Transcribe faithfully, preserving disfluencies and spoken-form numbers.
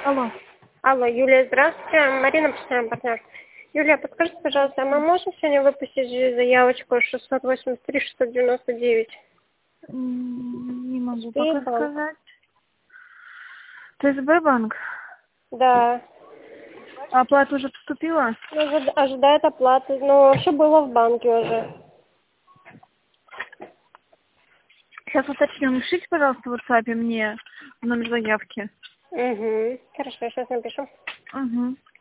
Алло. Алло, Юлия, здравствуйте. Марина, постоянный партнер. Юлия, подскажите, пожалуйста, а мы можем сегодня выпустить заявочку шестьсот восемьдесят три шестьсот девяносто девять? М, Не могу пока Сбербанк. сказать. Ты Сбербанк? Да. А оплата уже поступила? Ну, ожи- ожидает оплаты. Ну, вообще было в банке уже. Сейчас уточню. Напишите, пожалуйста, в WhatsApp мне номер заявки. Угу. Хорошо, сейчас напишу. Угу.